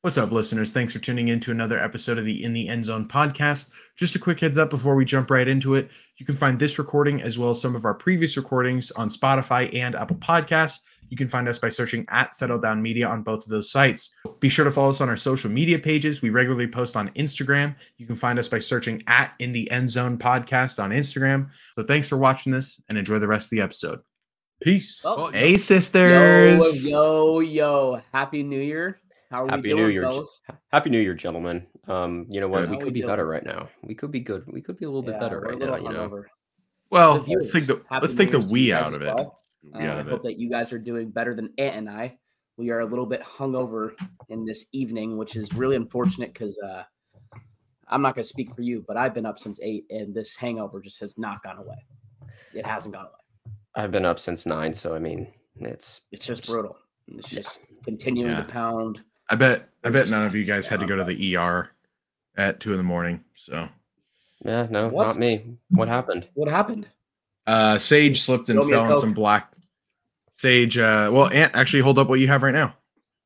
What's up, listeners? Thanks for tuning in to another episode of the In the End Zone podcast. Just a quick heads up before we jump right into it. You can find this recording as well as some of our previous recordings on Spotify and Apple Podcasts. You can find us by searching at Settle Down Media on both of those sites. Be sure to follow us on our social media pages. We regularly post on Instagram. You can find us by searching at In the End Zone podcast on Instagram. So thanks for watching this and enjoy the rest of the episode. Peace. Oh, hey, sisters. Yo. Happy New Year. How are Happy we doing, New Year, fellas? Happy New Year, gentlemen. You know what? Good. We How could we be doing? better right now. We could be good. We could be a little bit better we're right a little now, you know. hungover. Well, The let's take viewers, the Happy let's New take the Year's to you we guys out of as it. well. We out I of hope it. that you guys are doing better than Ant and I. We are a little bit hungover in this evening, which is really unfortunate because I'm not going to speak for you, but I've been up since 8, and this hangover just has not gone away. It hasn't gone away. I've been up since 9, so I mean, it's just brutal. It's just continuing to pound. I bet none of you guys had to go to the ER at 2 a.m. So yeah, no, What? not me. What happened? What happened? Sage slipped and Throw me a fell in Coke. some black. Sage, well, Ant, actually hold up what you have right now.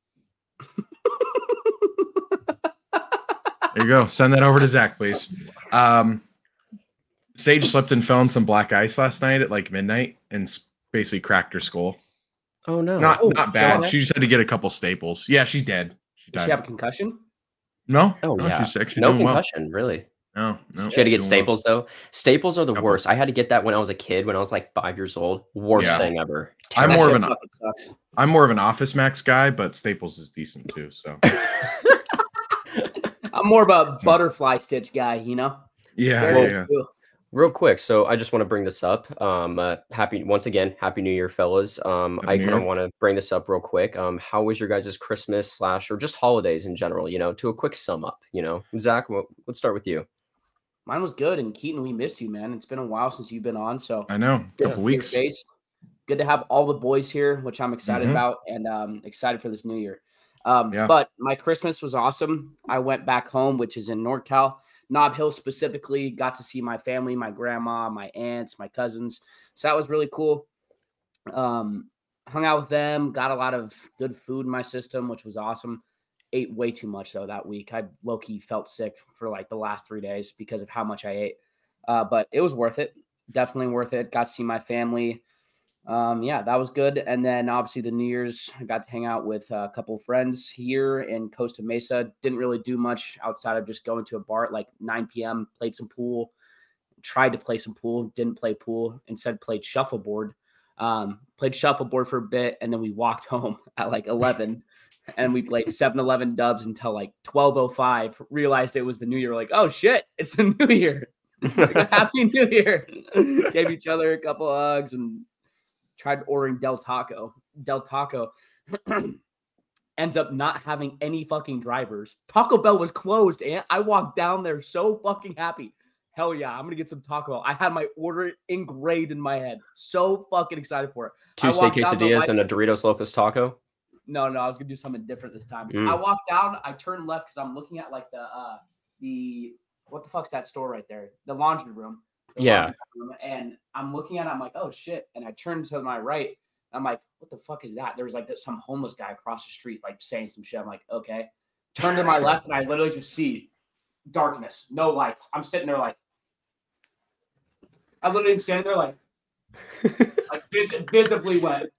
There you go. Send that over to Zach, please. Sage slipped and fell in some black ice last night at like midnight and basically cracked her skull. Oh no. Not bad. shit. She just had to get a couple staples. Yeah, she's dead. She Did died. she have a concussion? No. Oh no, yeah. she's actually No doing concussion, really. well. No. She had to get doing well. staples though. Staples are the Couple. worst. I had to get that when I was a kid, when I was like 5 years old. Worst Yeah. thing ever. I'm That more of shit an fucking sucks. I'm more of an Office Max guy, but Staples is decent too. So I'm more of a butterfly stitch guy, you know? yeah, There it yeah. is, too. Real quick, so I just want to bring this up. Happy New Year, fellas. I New kind Year. of want to bring this up real quick. How was your guys' Christmas / or just holidays in general? You know, to a quick sum up. You know, Zach, let's start with you. Mine was good, and Keaton, we missed you, man. It's been a while since you've been on, so I know. good to Couple see your weeks. face. Good to have all the boys here, which I'm excited Mhm. about, and excited for this new year. Yeah. But my Christmas was awesome. I went back home, which is in NorCal, Nob Hill specifically. Got to see my family, my grandma, my aunts, my cousins. So that was really cool. Hung out with them, got a lot of good food in my system, which was awesome. Ate way too much though that week. I low-key felt sick for like the last 3 days because of how much I ate. But it was worth it. Definitely worth it. Got to see my family. Yeah, that was good. And then obviously the New Year's, I got to hang out with a couple of friends here in Costa Mesa. Didn't really do much outside of just going to a bar at like 9 p.m., played some pool, tried to play some pool, didn't play pool, instead played shuffleboard. Played shuffleboard for a bit, and then we walked home at like 11, and we played 7-Eleven dubs until like 12:05. Realized it was the New Year. Like, oh shit, it's the New Year. Like, Happy New Year. Gave each other a couple hugs and tried ordering Del Taco. Del Taco ends up not having any fucking drivers. Taco Bell was closed, and I walked down there so fucking happy. Hell yeah, I'm going to get some Taco Bell. I had my order engraved in my head. So fucking excited for it. 2 steak quesadillas and a Doritos Locos Taco. No, I was going to do something different this time. Mm. I walked down, I turned left because I'm looking at like the what the fuck's that store right there? The laundry room. Yeah. And I'm looking at it, I'm like, oh shit. And I turned to my right. I'm like, what the fuck is that? There was like some homeless guy across the street, like saying some shit. I'm like, okay. Turn to my left, and I literally just see darkness, no lights. I'm sitting there like, I literally am standing there like visibly went.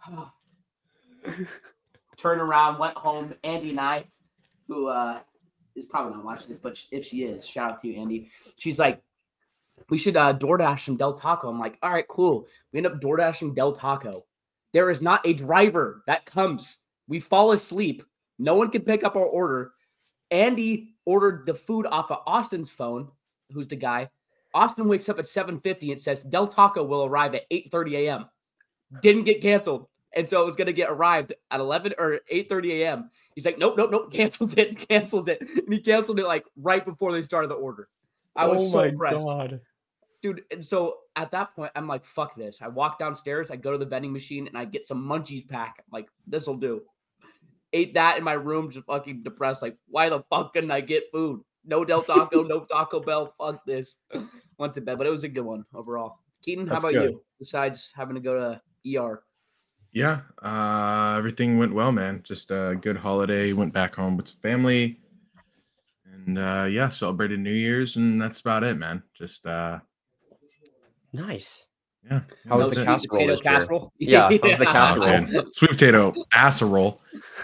Turned around, went home. Andy and I, who is probably not watching this, but if she is, shout out to you, Andy. She's like, we should DoorDash some Del Taco. I'm like, all right, cool. We end up DoorDashing Del Taco. There is not a driver that comes. We fall asleep. No one can pick up our order. Andy ordered the food off of Austin's phone, who's the guy. Austin wakes up at 7:50 and says Del Taco will arrive at 8:30 a.m. Didn't get canceled. And so it was going to get arrived at 11 or 8:30 a.m. He's like, nope. Cancels it. And he canceled it like right before they started the order. I was so impressed. God. Dude, and so at that point, I'm like, fuck this. I walk downstairs, I go to the vending machine, and I get some Munchies pack. I'm like, this'll do. Ate that in my room, just fucking depressed. Like, why the fuck couldn't I get food? No Del Taco, no Taco Bell. Fuck this. Went to bed, but it was a good one overall. Keaton, how That's about good. you? Besides having to go to ER. Yeah, everything went well, man. Just a good holiday. Went back home with family, and yeah, celebrated New Year's, and that's about it, man. Just Nice. yeah, How was No the that's it. sweet casserole potato this year? casserole. Yeah, how was the Oh, casserole? dude. Sweet potato casserole.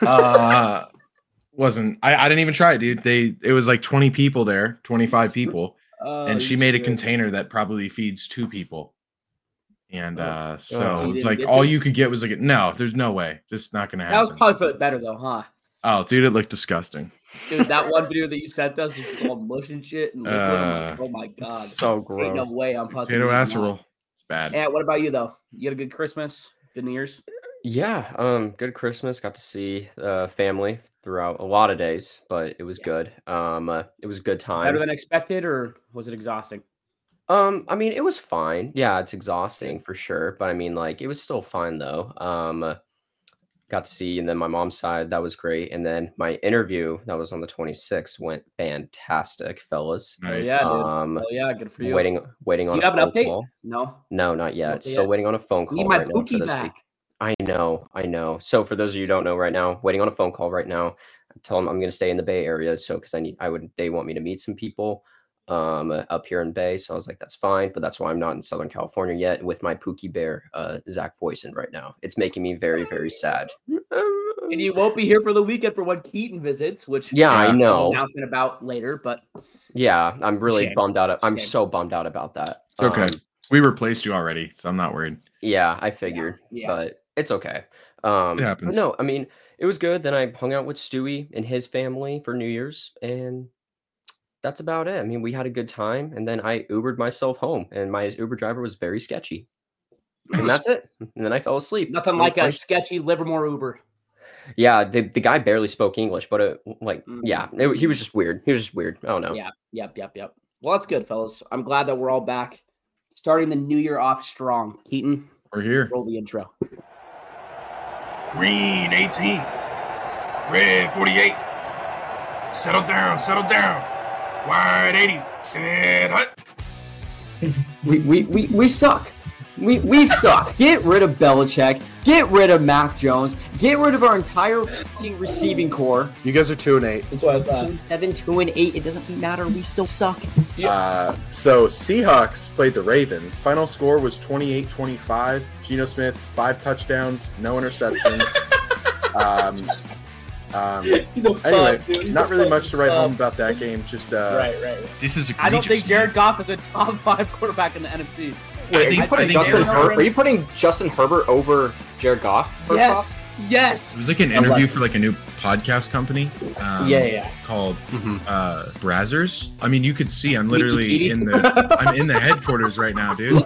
Wasn't I didn't even try it, dude. It was like 20 people there, 25 people, Oh, and she you made a should. container that probably feeds 2 people. And Oh. so So it you was didn't like get all to? you could get was like no, there's no way. Just not gonna That was happen. probably for the better though, huh? Oh, dude, it looked disgusting. Dude, that one video that you sent us was called mush and shit and liquid. I'm like, oh my god. So Ain't no gross. way I'm fucking Potato eating that. casserole. It's bad. And what about you though? You had a good Christmas, good New Year's. Yeah, good Christmas. Got to see family throughout a lot of days, but it was good. It was a good Better time. than expected, or was it exhausting? I mean, it was fine. Yeah, it's exhausting for sure, but I mean, like, it was still fine though. Got to see, and then my mom's side, that was great. And then my interview that was on the 26th went fantastic, fellas. Oh Nice. yeah, dude. Um, Oh yeah, good for you. waiting Do on you a have an phone update? call. No. No, not yet. Not Still yet. waiting on a phone Need call my right now for Pookie this back. week. I know. So for those of you who don't know right now, waiting on a phone call right now. I tell them I'm going to stay in the Bay Area. So because they want me to meet some people up here in Bay. So I was like, that's fine. But that's why I'm not in Southern California yet with my Pookie Bear, Zach Voisin right now. It's making me very, very sad. And you won't be here for the weekend for when Keaton visits, which Yeah, I Yeah. know. announcement about later, but Yeah, I'm really Shame. bummed out. I'm Shame. so bummed out about that. It's okay. We replaced you already, so I'm not worried. Yeah, I figured, yeah. but it's okay. It But happens. no, I mean, it was good. Then I hung out with Stewie and his family for New Year's, and that's about it. I mean, we had a good time, and then I Ubered myself home, and my Uber driver was very sketchy, and that's it. And then I fell asleep. nothing like a sketchy Livermore Uber. Yeah, the guy barely spoke English, but yeah, Mhm. he was just weird. He was just weird. I don't know. Yeah. Yep. Well, that's good, fellas. I'm glad that we're all back. Starting the new year off strong. Keaton, We're here. roll the intro. Green 18. Red 48. Settle down. Wide 80. Set hut. We suck. We suck. Get rid of Belichick. Get rid of Mac Jones. Get rid of our entire fucking receiving core. You guys are 2-8. That's what I thought. 2-7, 2-8. It doesn't matter. We still suck. So Seahawks played the Ravens. Final score was 28-25. Geno Smith, 5 touchdowns, no interceptions. He's a Anyway, fuck, dude. He's not a really fuck. much to write home about that game. Just Right. This is I don't egregious. think Jared Goff is a top 5 quarterback in the NFC. Wait, I think- are you putting I think Justin Aaron Herbert? Rodgers- Are you putting Justin Herbert over Jared Goff? First off? Yes. It was like an interview for like a new podcast company. Yeah. Called Mhm. Brazzers. I mean, you could see I'm literally Keaty. I'm in the headquarters right now, dude.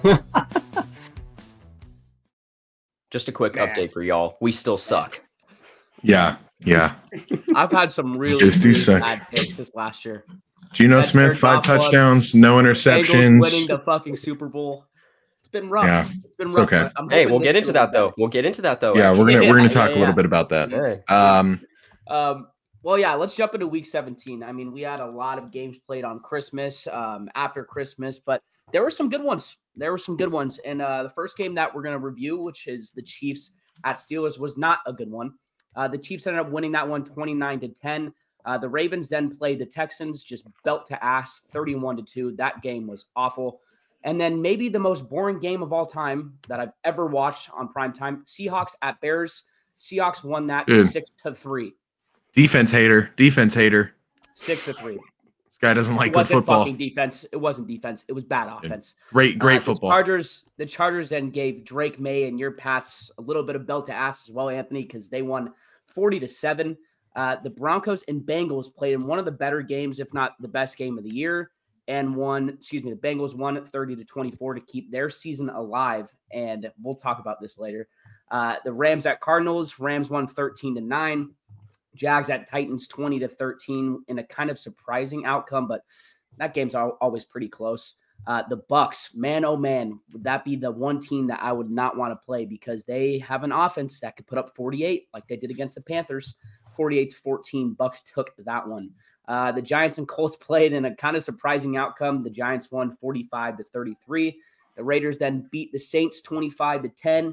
Just a quick Man. update for y'all. We still suck. Yeah. I've had some really, Just do really suck. bad picks this last year. Geno That's Smith, Jared 5 Goff won. touchdowns, no Bengals winning interceptions. the fucking Super Bowl. It's been rough. Yeah, It's been it's rough. okay. I'm Hey, hoping we'll this get year into will that be though. better. We'll get into that though. Yeah, we're gonna Yeah, talk a yeah. little bit about that. Hey. Well, yeah, let's jump into week 17. I mean, we had a lot of games played on Christmas, after Christmas, but there were some good ones. And the first game that we're going to review, which is the Chiefs at Steelers, was not a good one. The Chiefs ended up winning that one 29-10. The Ravens then played the Texans, just belt to ass 31-2. That game was awful. And then maybe the most boring game of all time that I've ever watched on primetime, Seahawks at Bears. Seahawks won that Dude. 6-3. Defense hater. 6-3. This guy doesn't like It good wasn't football. fucking defense. It wasn't defense. It was bad offense. Great The football. The Chargers then gave Drake May and your Pats a little bit of belt to ass as well, Anthony, because they won 40-7. The Broncos and Bengals played in one of the better games, if not the best game of the year, and the Bengals won 30-24 to keep their season alive. And we'll talk about this later. The Rams at Cardinals. Rams won 13-9. Jags at Titans 20-13 in a kind of surprising outcome, but that game's always pretty close. The Bucks, man, oh man, would that be the one team that I would not want to play because they have an offense that could put up 48 like they did against the Panthers. 48-14, Bucks took that one. The Giants and Colts played in a kind of surprising outcome. The Giants won 45-33. The Raiders then beat the Saints 25-10.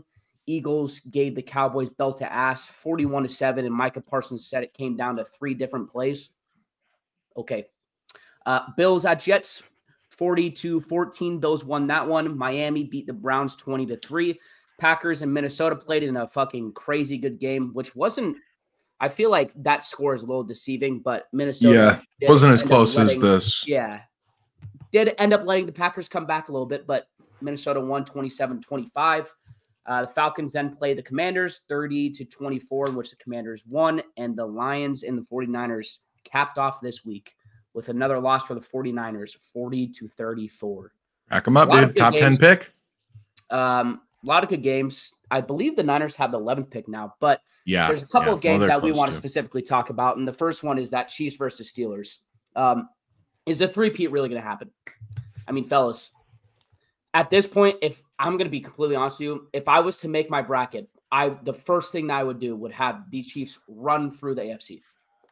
Eagles gave the Cowboys belt to ass 41-7, and Micah Parsons said it came down to 3 different plays. Okay. Bills at Jets, 40-14. Bills won that one. Miami beat the Browns 20-3. Packers and Minnesota played in a fucking crazy good game, which wasn't. I feel like that score is a little deceiving, but Minnesota wasn't as close as this. Yeah. Did end up letting the Packers come back a little bit, but Minnesota won 27-25. The Falcons then played the Commanders 30-24, in which the Commanders won, and the Lions and the 49ers capped off this week with another loss for the 49ers, 40-34. Rack them up, dude. Top 10 pick. A lot of good games. I believe the Niners have the 11th pick now, but there's a couple of games that we want to specifically talk about, and the first one is that Chiefs versus Steelers. Is a three-peat really going to happen? I mean, fellas, at this point, if I'm going to be completely honest with you, if I was to make my bracket, the first thing that I would do would have the Chiefs run through the AFC.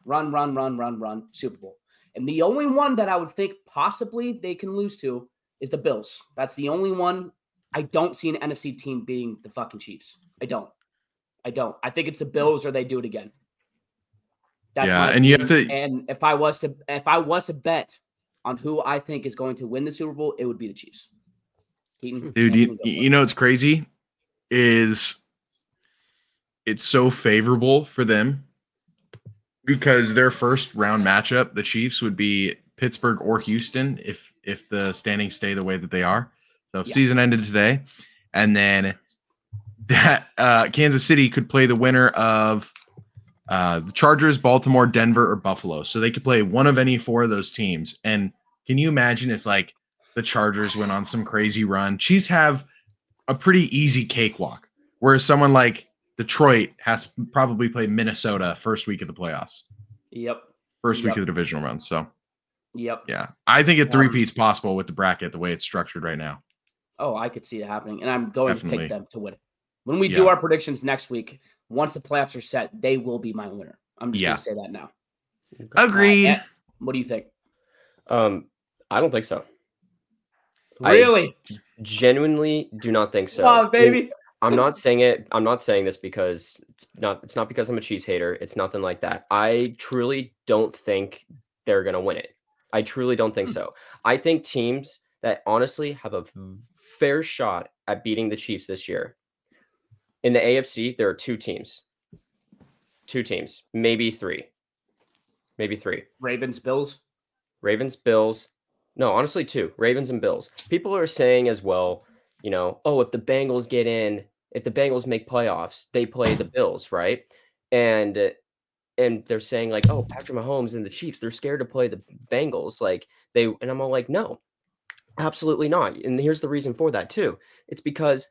Run, Super Bowl. And the only one that I would think possibly they can lose to is the Bills. That's the only one. I don't see an NFC team beating the fucking Chiefs. I don't. I think it's the Bills or they do it again. That's and you have to. And if I was to bet on who I think is going to win the Super Bowl, it would be the Chiefs. Keaton, dude, you know what's crazy is it's so favorable for them because their first round matchup, the Chiefs, would be Pittsburgh or Houston if the standings stay the way that they are. So if season ended today, and then that Kansas City could play the winner of the Chargers, Baltimore, Denver, or Buffalo. So they could play one of any 4 of those teams. And can you imagine if like the Chargers went on some crazy run? Chiefs have a pretty easy cakewalk, whereas someone like Detroit has to probably play Minnesota first week of the playoffs. Yep. First week of the divisional round. So yep. Yeah. I think a three-peat's possible with the bracket the way it's structured right now. Oh, I could see it happening. And I'm going to pick them to win it. When we do our predictions next week, once the playoffs are set, they will be my winner. I'm just going to say that now. Agreed. What do you think? I don't think so. Really? I genuinely do not think so. Oh, baby. I'm not saying it. I'm not saying this because it's not because I'm a Chiefs hater. It's nothing like that. I truly don't think they're going to win it. I truly don't think so. I think teams that honestly have a fair shot at beating the Chiefs this year. In the AFC, there are 2 teams. 2 teams, maybe 3. Ravens, Bills. No, honestly, 2. Ravens and Bills. People are saying as well, if the Bengals get in, if the Bengals make playoffs, they play the Bills, right? And they're saying like, oh, Patrick Mahomes and the Chiefs, they're scared to play the Bengals. And I'm all like, no, absolutely not. And here's the reason for that too. It's because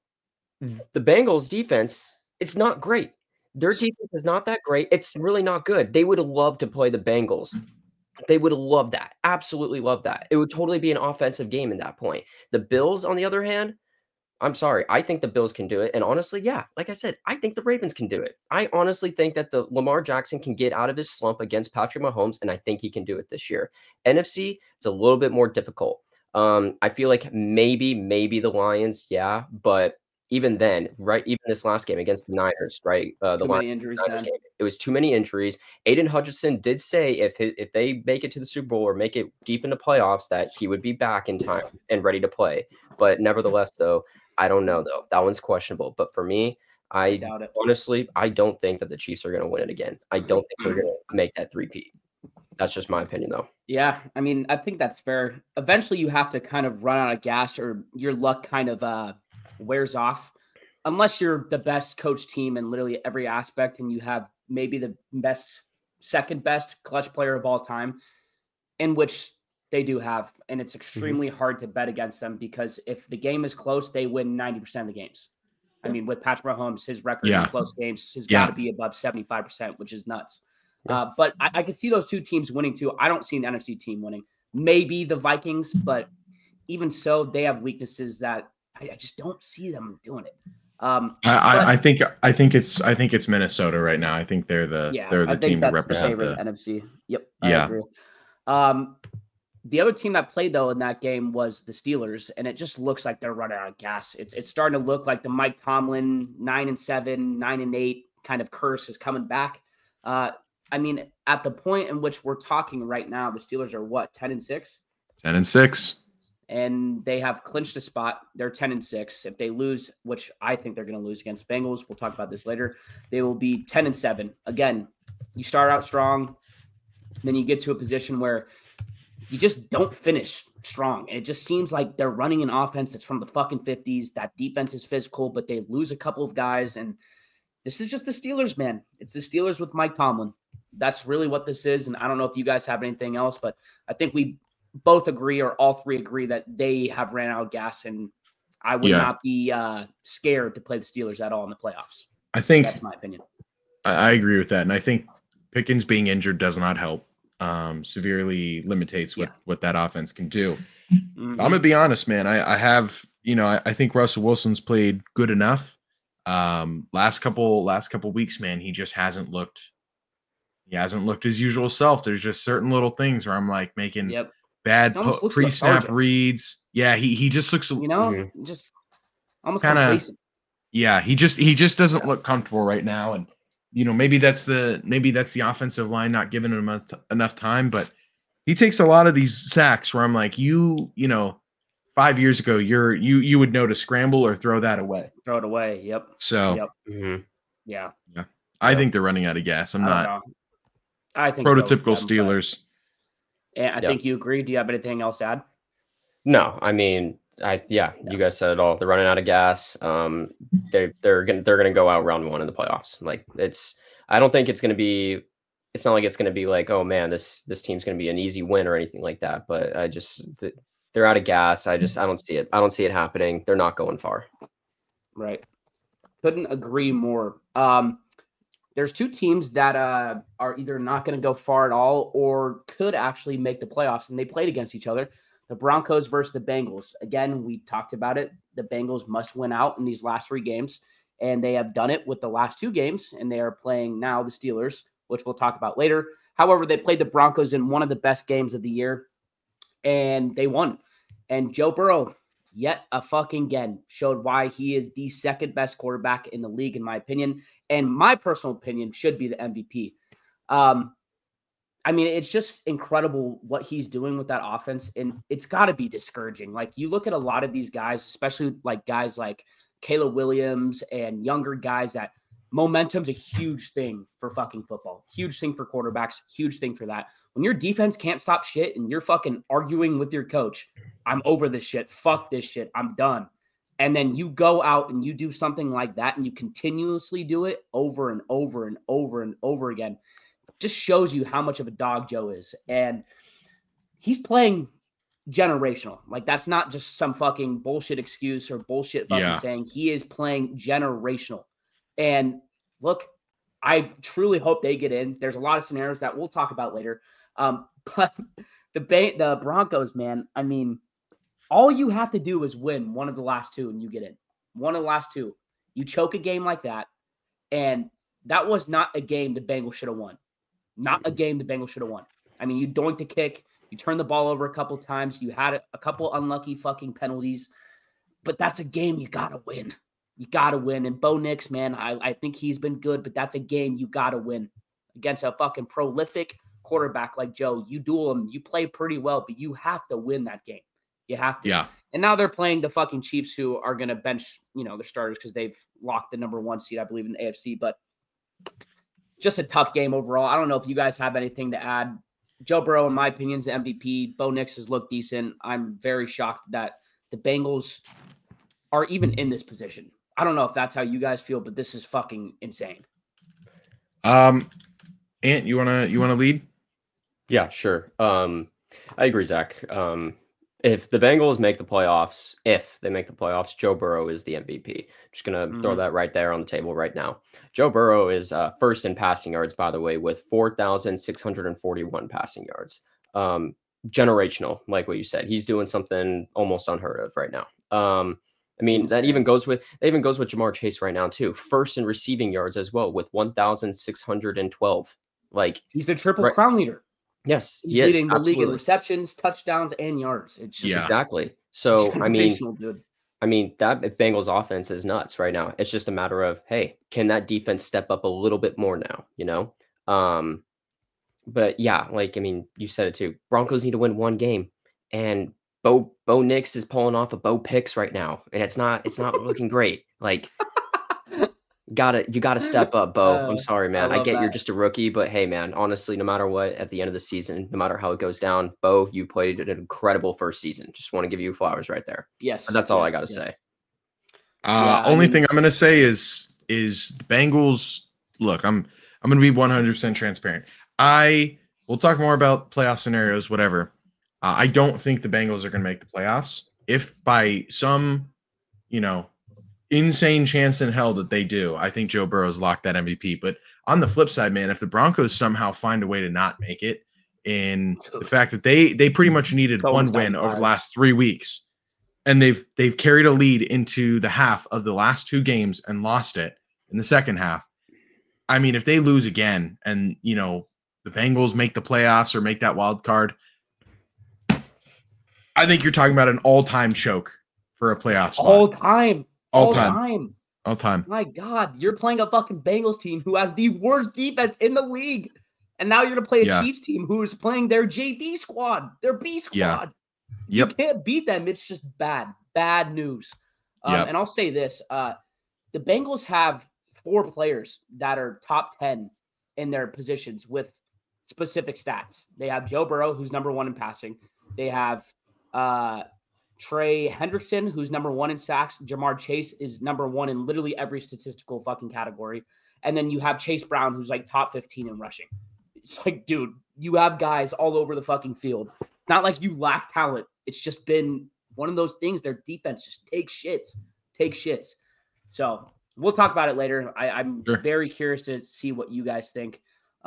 the Bengals defense, it's not great. Their defense is not that great. It's really not good. They would love to play the Bengals. They would love that. Absolutely love that. It would totally be an offensive game at that point. The Bills, on the other hand, I'm sorry. I think the Bills can do it. And honestly, yeah, like I said, I think the Ravens can do it. I honestly think that the Lamar Jackson can get out of his slump against Patrick Mahomes, and I think he can do it this year. NFC, it's a little bit more difficult. I feel like maybe the Lions, yeah, but even then, right? Even this last game against the Niners, right? The many injuries, game, it was too many injuries. Aiden Hutchinson did say if they make it to the Super Bowl or make it deep into playoffs, that he would be back in time and ready to play. But nevertheless, though, I don't know though. That one's questionable. But for me, I doubt it. Honestly, I don't think that the Chiefs are going to win it again. I don't think they're going to make that three-peat. That's just my opinion, though. Yeah, I mean, I think that's fair. Eventually, you have to kind of run out of gas, or your luck kind of wears off. Unless you're the best coach team in literally every aspect, and you have maybe the second best clutch player of all time, in which they do have, and it's extremely hard to bet against them because if the game is close, they win 90% of the games. I mean, with Patrick Mahomes, his record in close games has got to be above 75%, which is nuts. But I can see those 2 teams winning too. I don't see an NFC team winning. Maybe the Vikings, but even so, they have weaknesses that I just don't see them doing it. I think it's Minnesota right now. I think they're the team to represent the NFC. Yep. I agree. The other team that played, though, in that game was the Steelers, and it just looks like they're running out of gas. It's starting to look like the Mike Tomlin 9-7, 9-8 kind of curse is coming back. I mean, at the point in which we're talking right now, the Steelers are what, 10-6? 10-6. And they have clinched a spot. They're 10-6. If they lose, which I think they're going to lose against Bengals, we'll talk about this later, they will be 10-7. Again, you start out strong, then you get to a position where you just don't finish strong. And it just seems like they're running an offense that's from the fucking 50s. That defense is physical, but they lose a couple of guys. And this is just the Steelers, man. It's the Steelers with Mike Tomlin. That's really what this is. And I don't know if you guys have anything else, but I think we both agree, or all three agree, that they have ran out of gas. And I would not be scared to play the Steelers at all in the playoffs. I think that's my opinion. I agree with that. And I think Pickens being injured does not help. Severely limitates what that offense can do. Mm-hmm. I'm gonna be honest, man. I think Russell Wilson's played good enough. Last couple weeks, man, he just hasn't looked his usual self. There's just certain little things where I'm like making bad pre-snap reads. Yeah, he just looks, just almost kind of complacent. Yeah, he just doesn't look comfortable right now. And maybe that's the offensive line not giving him enough time, but he takes a lot of these sacks where I'm like, 5 years ago, you would know to scramble or throw that away. Throw it away. Yep. So, yeah. I think they're running out of gas. I think prototypical Steelers. And I think you agree. Do you have anything else to add? No, I mean, you guys said it all. They're running out of gas. They're gonna go out round one in the playoffs. Like I don't think it's gonna be. It's not like it's gonna be like, oh man, this team's gonna be an easy win or anything like that. But they're out of gas. I don't see it. I don't see it happening. They're not going far. Right. Couldn't agree more. There's two teams that are either not going to go far at all or could actually make the playoffs, and they played against each other. The Broncos versus the Bengals. Again, we talked about it. The Bengals must win out in these last 3 games, and they have done it with the last 2 games, and they are playing now the Steelers, which we'll talk about later. However, they played the Broncos in one of the best games of the year, and they won. And Joe Burrow, yet a fucking again, showed why he is the second best quarterback in the league, in my opinion. And my personal opinion should be the MVP. I mean, it's just incredible what he's doing with that offense. And it's got to be discouraging. Like, you look at a lot of these guys, especially like guys like Caleb Williams and younger guys, that momentum's a huge thing for fucking football. Huge thing for quarterbacks. Huge thing for that. When your defense can't stop shit and you're fucking arguing with your coach, I'm over this shit. Fuck this shit. I'm done. And then you go out and you do something like that and you continuously do it over and over and over and over again. It just shows you how much of a dog Joe is. And he's playing generational. Like, that's not just some fucking bullshit excuse or bullshit fucking saying. He is playing generational. And look, I truly hope they get in. There's a lot of scenarios that we'll talk about later. But the Broncos, man, I mean, all you have to do is win one of the last 2 and you get in. One of the last 2. You choke a game like that, and that was not a game the Bengals should have won. Not a game the Bengals should have won. I mean, you doinked the kick. You turned the ball over a couple times. You had a couple unlucky fucking penalties. But that's a game you got to win. You got to win. And Bo Nix, man, I think he's been good, but that's a game you got to win against a fucking prolific quarterback like Joe. You duel him. You play pretty well, but you have to win that game. You have to. Yeah. And now they're playing the fucking Chiefs, who are going to bench, their starters because they've locked the number 1 seed, I believe, in the AFC. But just a tough game overall. I don't know if you guys have anything to add. Joe Burrow, in my opinion, is the MVP. Bo Nix has looked decent. I'm very shocked that the Bengals are even in this position. I don't know if that's how you guys feel, but this is fucking insane. Ant, you wanna lead? Yeah, sure. I agree, Zach. If the Bengals make the playoffs, Joe Burrow is the MVP. Just going to throw that right there on the table right now. Joe Burrow is first in passing yards, by the way, with 4,641 passing yards. Generational, like what you said. He's doing something almost unheard of right now. I mean, that even goes with Jamar Chase right now, too. First in receiving yards as well with 1,612. Like, he's the triple crown leader. Yes, He's yes, leading the league in absolutely. receptions, touchdowns, and yards. It's just Yeah. Exactly. So, generational, dude. that Bengals offense is nuts right now. It's just a matter of, hey, can that defense step up a little bit more now, you know? But yeah, like, I mean, you said it too. Broncos need to win one game, and Bo Nix is pulling off a Bo Picks right now, and it's not looking great. Like, you gotta step up, Bo. I'm sorry, man. I love get you're that. just a rookie, but hey, man, honestly, no matter what, at the end of the season, no matter how it goes down, Bo, you played an incredible first season. Just want to give you flowers right there. Yes. But that's all I yes, gotta yes. say. Yeah, I Only mean- thing I'm gonna say is the Bengals. Look, I'm gonna be 100% transparent. We'll talk more about playoff scenarios, whatever. I don't think the Bengals are gonna make the playoffs. If by some, insane chance in hell that they do, I think Joe Burrow's locked that MVP. But on the flip side, man, if the Broncos somehow find a way to not make it, in the fact that they pretty much needed Phone's one win down over the five. last 3 weeks, and they've carried a lead into the half of the last 2 games and lost it in the second half. I mean, if they lose again and the Bengals make the playoffs or make that wild card, I think you're talking about an all-time choke for a playoff spot. All time. All time. My God, you're playing a fucking Bengals team who has the worst defense in the league. And now you're going to play a Yeah. Chiefs team who is playing their JV squad, their B squad. Yeah. You Yep. can't beat them. It's just bad news. Yep. And I'll say this. The Bengals have 4 players that are top 10 in their positions with specific stats. They have Joe Burrow, who's number 1 in passing. They have Trey Hendrickson, who's number 1 in sacks. Jamar Chase is number 1 in literally every statistical fucking category. And then you have Chase Brown, who's like top 15 in rushing. It's like, dude, you have guys all over the fucking field. Not like you lack talent. It's just been one of those things. Their defense just takes shits. So we'll talk about it later. I'm Sure. very curious to see what you guys think.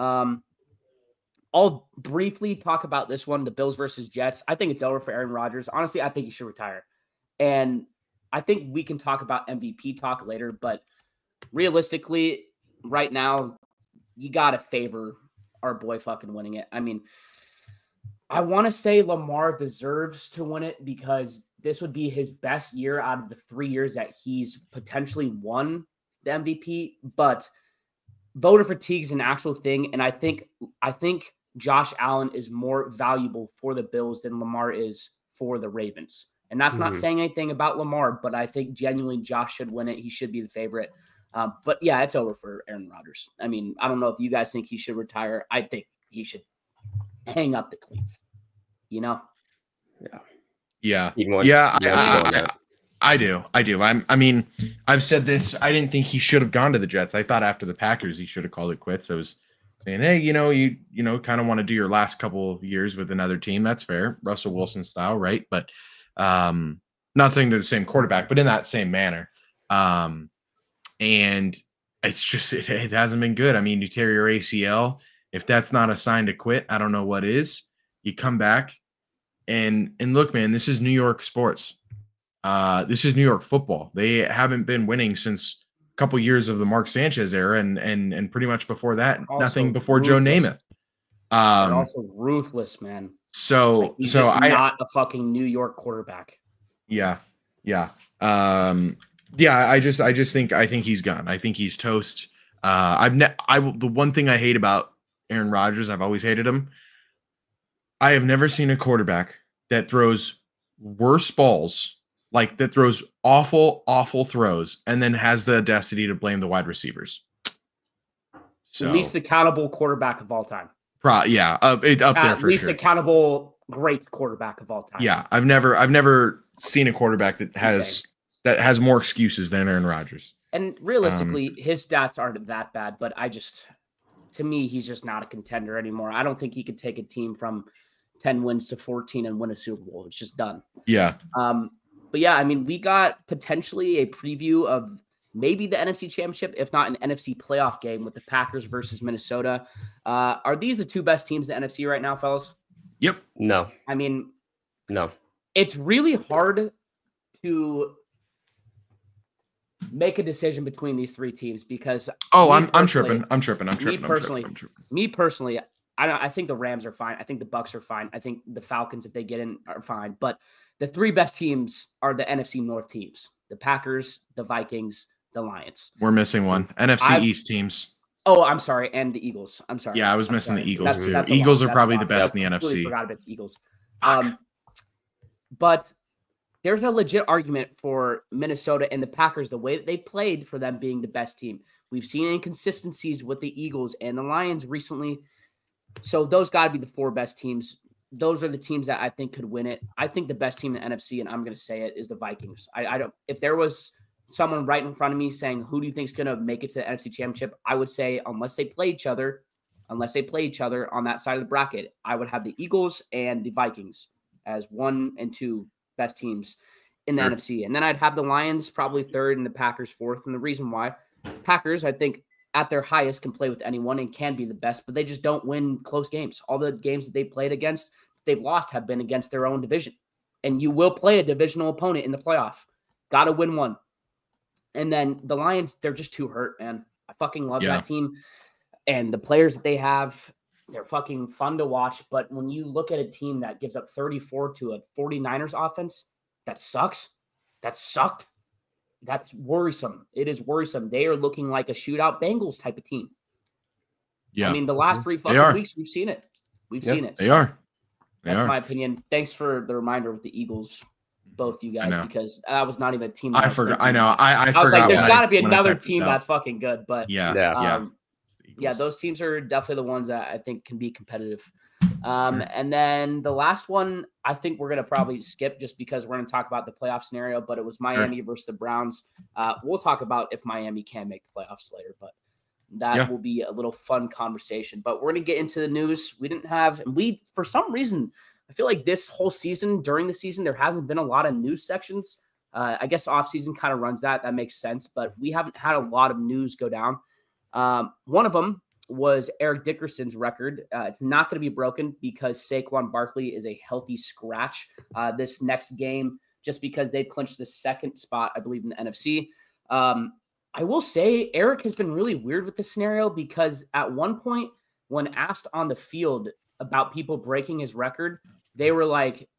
I'll briefly talk about this one, the Bills versus Jets. I think it's over for Aaron Rodgers. Honestly, I think he should retire. And I think we can talk about MVP talk later, but realistically, right now, you got to favor our boy fucking winning it. I mean, I want to say Lamar deserves to win it because this would be his best year out of the 3 years that he's potentially won the MVP, but voter fatigue is an actual thing. And I think Josh Allen is more valuable for the Bills than Lamar is for the Ravens. And that's not saying anything about Lamar, but I think genuinely Josh should win it. He should be the favorite. But yeah, it's over for Aaron Rodgers. I mean, I don't know if you guys think he should retire. I think he should hang up the cleats, Yeah. Even what- Yeah. you wanna go on that? I do. I mean, I've said this. I didn't think he should have gone to the Jets. I thought after the Packers, he should have called it quits. I was saying, hey, you kind of want to do your last couple of years with another team. That's fair. Russell Wilson style, right? But not saying they're the same quarterback, but in that same manner. And it's just, it hasn't been good. I mean, you tear your ACL. If that's not a sign to quit, I don't know what is. You come back and look, man, this is New York sports. This is New York football. They haven't been winning since a couple years of the Mark Sanchez era, and pretty much before that, Also nothing before Joe ruthless. Namath. But also ruthless, man. So Like, he's so just I not a fucking New York quarterback. yeah. I think he's gone. I think he's toast. The one thing I hate about Aaron Rodgers, I've always hated him. I have never seen a quarterback that throws worse balls, like that throws awful throws, and then has the audacity to blame the wide receivers. So Least accountable quarterback of all time. up there for least sure. accountable great quarterback of all time. Yeah, I've never seen a quarterback that Insane. has more excuses than Aaron Rodgers. And realistically, his stats aren't that bad, but to me, he's just not a contender anymore. I don't think he could take a team from 10 wins to 14 and win a Super Bowl. It's just done. Yeah. But yeah, I mean, we got potentially a preview of maybe the NFC Championship, if not an NFC playoff game with the Packers versus Minnesota. Are these the 2 best teams in the NFC right now, fellas? Yep. No, I mean, no. it's really hard to make a decision between these 3 teams because Oh, me I'm personally- tripping. I'm tripping. me personally, I think the Rams are fine. I think the Bucks are fine. I think the Falcons, if they get in, are fine. But the three best teams are the NFC North teams: the Packers, the Vikings, the Lions. We're missing one. NFC East teams. Oh, I'm sorry, and the Eagles. I'm sorry. Yeah, I was missing the Eagles too. That's Eagles are That's probably a the lot. best in the I completely NFC. forgot about the Eagles. But there's a legit argument for Minnesota and the Packers, the way that they played, for them being the best team. We've seen inconsistencies with the Eagles and the Lions recently. So those got to be the four best teams. Those are the teams that I think could win it. I think the best team in the NFC, and I'm going to say it, is the Vikings. I don't. If there was someone right in front of me saying, who do you think is going to make it to the NFC Championship, I would say, unless they play each other on that side of the bracket, I would have the Eagles and the Vikings as 1 and 2 best teams in the NFC. And then I'd have the Lions probably third and the Packers fourth. And the reason why, Packers, I think, at their highest can play with anyone and can be the best, but they just don't win close games. All the games that they played against, they've lost, have been against their own division. And you will play a divisional opponent in the playoff. Got to win one. And then the Lions, they're just too hurt, man. I fucking love that team. And the players that they have, they're fucking fun to watch. But when you look at a team that gives up 34 to a 49ers offense, that sucks. That sucked. That's worrisome. It is worrisome. They are looking like a shootout Bengals type of team. Yeah. I mean, the last 3 fucking weeks, we've seen it. We've seen it. They are. That's my opinion. Thanks for the reminder with the Eagles, both you guys, because that was not even a team. I forgot. I know. I was forgot. like, there's got to be another team that's fucking good. But yeah. Those teams are definitely the ones that I think can be competitive. And then the last one, I think we're going to probably skip just because we're going to talk about the playoff scenario, but it was Miami versus the Browns. We'll talk about if Miami can make the playoffs later, but that will be a little fun conversation. But we're going to get into the news. For some reason, I feel like this whole season, during the season, there hasn't been a lot of news sections. I guess off season kind of runs that. That makes sense, but we haven't had a lot of news go down. One of them was Eric Dickerson's record. It's not going to be broken because Saquon Barkley is a healthy scratch this next game, just because they've clinched the second spot, I believe, in the NFC. I will say Eric has been really weird with this scenario because at one point when asked on the field about people breaking his record, they were like,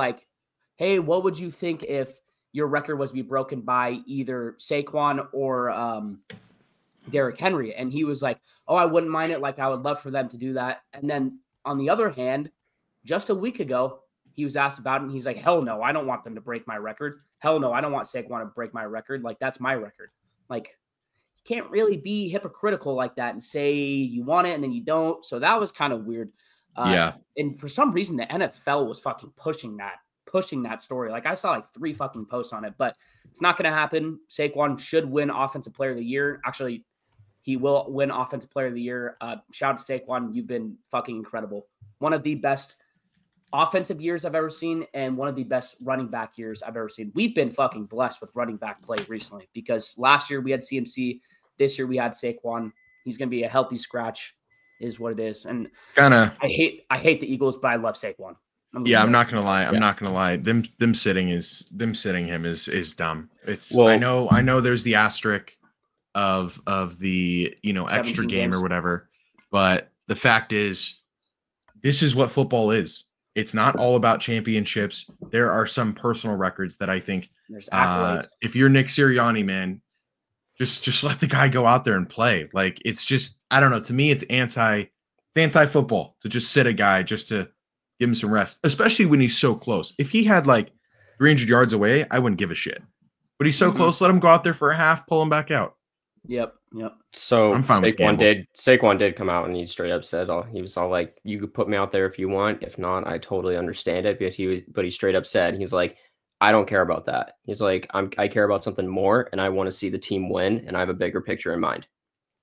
hey, what would you think if your record was to be broken by either Saquon or Derrick Henry? And he was like, oh, I wouldn't mind it. Like, I would love for them to do that. And then on the other hand, just a week ago, he was asked about it and he's like, hell no, I don't want them to break my record. Hell no, I don't want Saquon to break my record. Like, that's my record. Like, you can't really be hypocritical like that and say you want it and then you don't. So that was kind of weird. And for some reason, the NFL was fucking pushing that story. Like, I saw like 3 fucking posts on it, but it's not going to happen. Saquon should win Offensive Player of the Year. Actually, he will win Offensive Player of the Year. Shout out to Saquon. You've been fucking incredible. One of the best offensive years I've ever seen and one of the best running back years I've ever seen. We've been fucking blessed with running back play recently because last year we had CMC. This year we had Saquon. He's going to be a healthy scratch is what it is. And I hate the Eagles, but I love Saquon. I'm not gonna lie. I'm not gonna lie. Them sitting him is dumb. I know there's the asterisk of the extra game or whatever, but the fact is, this is what football is. It's not all about championships. There are some personal records that I think there's accolades. If you're Nick Sirianni, man, just let the guy go out there and play. Like, it's just, I don't know. To me, it's anti-football to just sit a guy just to give him some rest, especially when he's so close. If he had like 300 yards away, I wouldn't give a shit. But he's so close, let him go out there for a half, pull him back out. Yep. So Saquon did come out and he straight up said, he was all like, you could put me out there if you want. If not, I totally understand it. But he straight up said, he's like, I don't care about that. He's like, I care about something more and I want to see the team win and I have a bigger picture in mind.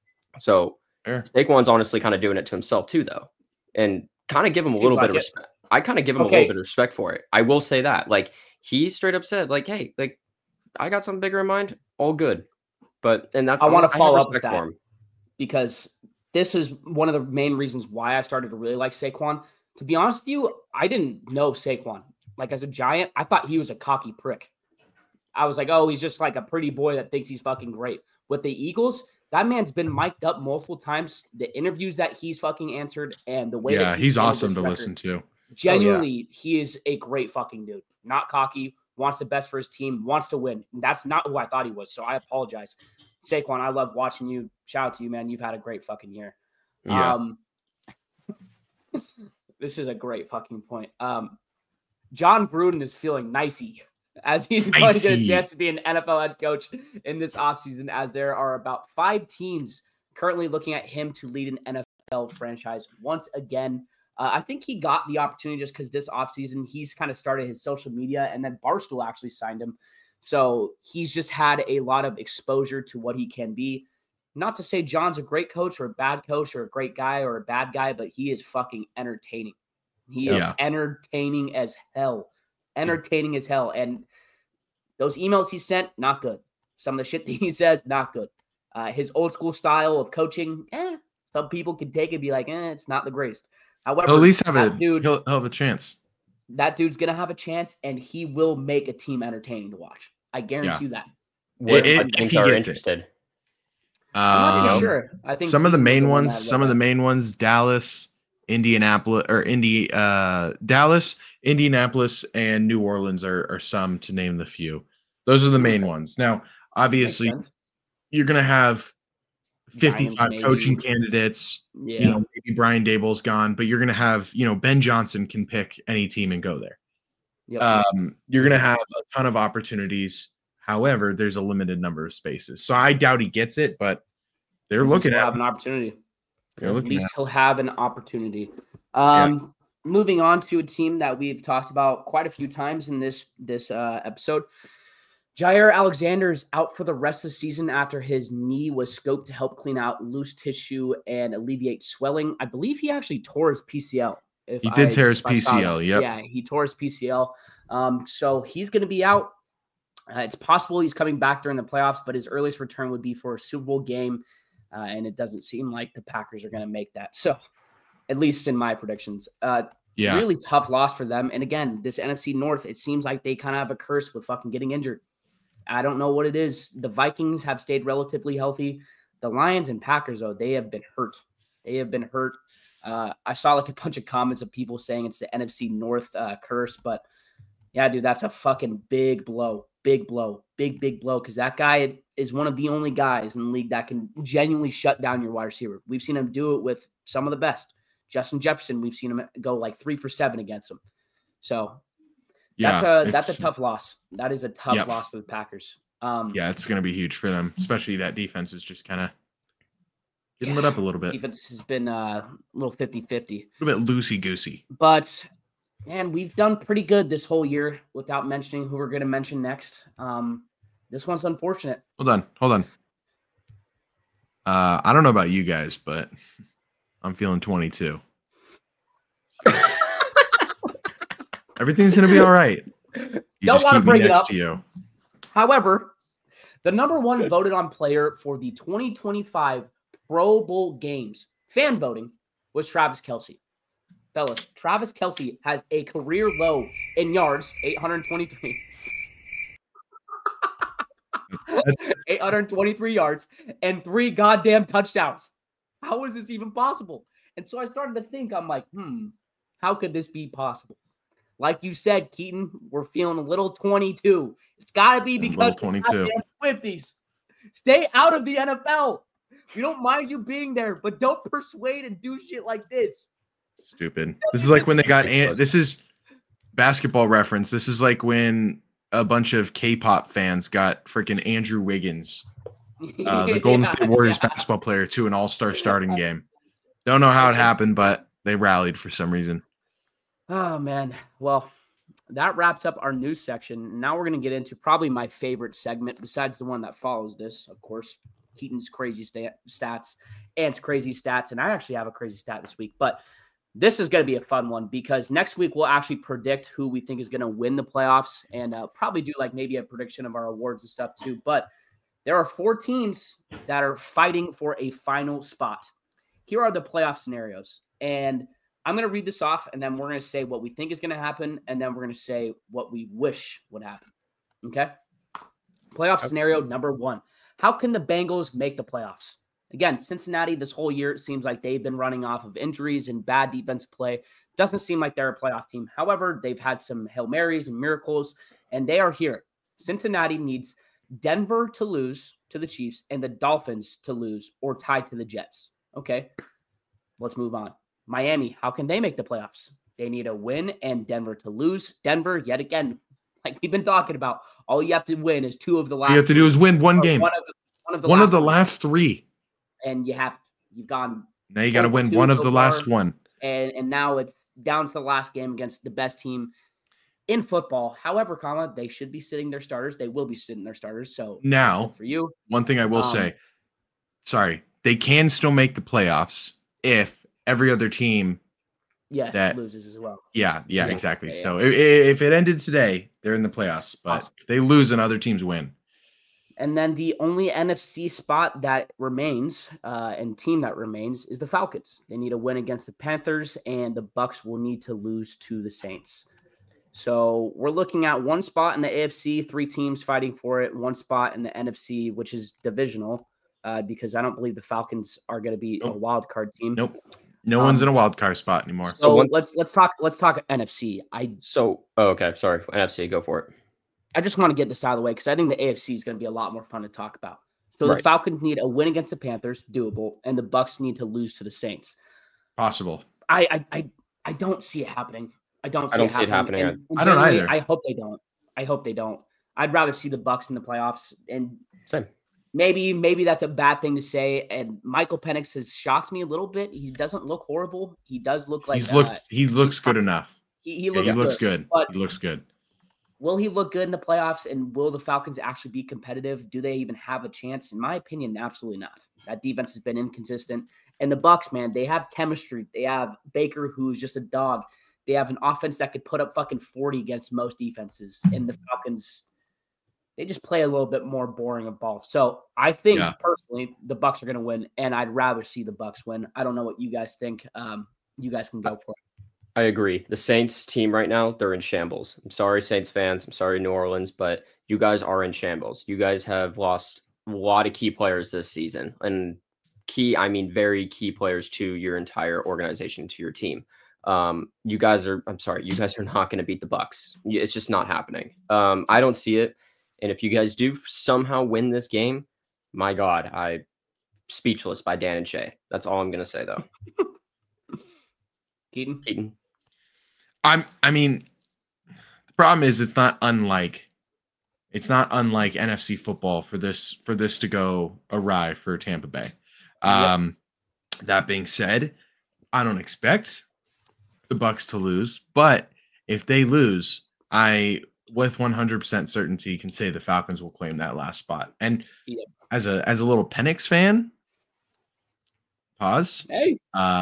So Saquon's honestly kind of doing it to himself too, though. And kind of give him a little bit of respect. I kind of give him a little bit of respect for it. I will say that. Like, he straight up said, like, hey, like, I got something bigger in mind. All good. And that's, I want to follow up with that because this is one of the main reasons why I started to really like Saquon. To be honest with you, I didn't know Saquon. Like, as a Giant, I thought he was a cocky prick. I was like, oh, he's just like a pretty boy that thinks he's fucking great. With the Eagles, That man's been mic'd up multiple times. The interviews that he's fucking answered and the way that he's handled awesome this to record, listen to. Genuinely, he is a great fucking dude. Not cocky, wants the best for his team, wants to win. That's not who I thought he was, so I apologize. Saquon, I love watching you. Shout out to you, man. You've had a great fucking year. Yeah. This is a great fucking point. John Gruden is feeling nicey as he's going to get a chance to be an NFL head coach in this offseason, as there are about 5 teams currently looking at him to lead an NFL franchise once again. I think he got the opportunity just because this offseason he's kind of started his social media, and then Barstool actually signed him. So he's just had a lot of exposure to what he can be. Not to say John's a great coach or a bad coach or a great guy or a bad guy, but he is fucking entertaining. He is entertaining as hell. Entertaining as hell. And those emails he sent, not good. Some of the shit that he says, not good. His old school style of coaching, some people could take it and be like, it's not the greatest. However, he'll at least have he'll have a chance. That dude's going to have a chance, and he will make a team entertaining to watch. I guarantee you that. What teams are interested? I'm not sure. I think some of the main ones, Dallas, Dallas, Indianapolis, and New Orleans are some, to name the few. Those are the main ones. Now, obviously, you're going to have 55 coaching candidates. Yeah. Maybe Brian Daboll's gone, but you're going to have, Ben Johnson can pick any team and go there. Yep. You're going to have a ton of opportunities. However, there's a limited number of spaces. So I doubt he gets it, but they're looking at an opportunity. At least he'll have an opportunity. Moving on to a team that we've talked about quite a few times in this episode. Jair Alexander is out for the rest of the season after his knee was scoped to help clean out loose tissue and alleviate swelling. I believe he actually tore his PCL. He did tear his PCL, yep. Yeah, he tore his PCL. So he's going to be out. It's possible he's coming back during the playoffs, but his earliest return would be for a Super Bowl game, and it doesn't seem like the Packers are going to make that. So, at least in my predictions. Really tough loss for them. And again, this NFC North, it seems like they kind of have a curse with fucking getting injured. I don't know what it is. The Vikings have stayed relatively healthy. The Lions and Packers, though, they have been hurt. I saw like a bunch of comments of people saying it's the NFC North curse, but yeah, dude, that's a fucking big blow. Big blow. Because that guy is one of the only guys in the league that can genuinely shut down your wide receiver. We've seen him do it with some of the best. Justin Jefferson, we've seen him go like 3 for 7 against him. So that's a tough loss. That is a tough loss for the Packers. It's going to be huge for them, especially that defense is just kind of getting lit up a little bit. Defense has been a little 50-50. A little bit loosey-goosey. But, man, we've done pretty good this whole year without mentioning who we're going to mention next. This one's unfortunate. Hold on. I don't know about you guys, but I'm feeling 22. Everything's going to be all right. You don't want to bring it up. To you. However, the number one voted on player for the 2025 Pro Bowl games, fan voting, was Travis Kelce. Fellas, Travis Kelce has a career low in yards, 823. 823 yards and 3 goddamn touchdowns. How is this even possible? And so I started to think, I'm like, how could this be possible? Like you said, Keaton, we're feeling a little 22. It's got to be because of the Swifties. Stay out of the NFL. We don't mind you being there, but don't persuade and do shit like this. Stupid. This is like when they got this is basketball reference. This is like when a bunch of K-pop fans got freaking Andrew Wiggins, the Golden State Warriors basketball player, to an all-star starting game. Don't know how it happened, but they rallied for some reason. Oh, man. Well, that wraps up our news section. Now we're going to get into probably my favorite segment, besides the one that follows this, of course, Keaton's crazy stats, Ant's crazy stats, and I actually have a crazy stat this week. But this is going to be a fun one because next week we'll actually predict who we think is going to win the playoffs and probably do like maybe a prediction of our awards and stuff too. But there are 4 teams that are fighting for a final spot. Here are the playoff scenarios. And I'm going to read this off, and then we're going to say what we think is going to happen, and then we're going to say what we wish would happen. Okay? Playoff scenario number 1. How can the Bengals make the playoffs? Again, Cincinnati, this whole year, it seems like they've been running off of injuries and bad defensive play. Doesn't seem like they're a playoff team. However, they've had some Hail Marys and miracles, and they are here. Cincinnati needs Denver to lose to the Chiefs and the Dolphins to lose or tie to the Jets. Okay, let's move on. Miami, how can they make the playoffs? They need a win and Denver to lose. Denver, yet again, like we've been talking about, all you have to win is two of the last. All you have to do is win one game. One of the last three. And you've gone. Now you got to win one of the last one. And now it's down to the last game against the best team in football. However, they should be sitting their starters. They will be sitting their starters. So now, for you, one thing I will say, they can still make the playoffs if every other team loses as well. Yeah, exactly. Yeah. So if it ended today, they're in the playoffs. But if they lose and other teams win. And then the only NFC spot that remains and team that remains is the Falcons. They need a win against the Panthers, and the Bucs will need to lose to the Saints. So we're looking at one spot in the AFC, 3 teams fighting for it, one spot in the NFC, which is divisional, because I don't believe the Falcons are going to be a wild card team. Nope. No one's in a wild card spot anymore. So let's talk NFC. Okay, sorry. NFC, go for it. I just want to get this out of the way because I think the AFC is going to be a lot more fun to talk about. So the Falcons need a win against the Panthers, doable, and the Bucs need to lose to the Saints. Possible. I don't see it happening. I don't see it happening. And I don't either. I hope they don't. I'd rather see the Bucs in the playoffs. And same. Maybe that's a bad thing to say. And Michael Penix has shocked me a little bit. He doesn't look horrible. He does look like he looks good enough. He looks good. But he looks good. Will he look good in the playoffs, and will the Falcons actually be competitive? Do they even have a chance? In my opinion, absolutely not. That defense has been inconsistent. And the Bucs, man, they have chemistry. They have Baker, who's just a dog. They have an offense that could put up fucking 40 against most defenses. And the Falcons, they just play a little bit more boring of ball. So I think personally the Bucs are going to win, and I'd rather see the Bucs win. I don't know what you guys think. You guys can go for it. I agree. The Saints team right now, they're in shambles. I'm sorry, Saints fans. I'm sorry, New Orleans, but you guys are in shambles. You guys have lost a lot of key players this season. And very key players to your entire organization, to your team. You guys are not going to beat the Bucs. It's just not happening. I don't see it. And if you guys do somehow win this game, my God, I'm speechless by Dan and Shay. That's all I'm going to say, though. Keaton. The problem is it's not unlike NFC football for this to go awry for Tampa Bay. That being said, I don't expect the Bucs to lose, but if they lose, I with 100% certainty can say the Falcons will claim that last spot. And as a little Penix fan, pause. Hey.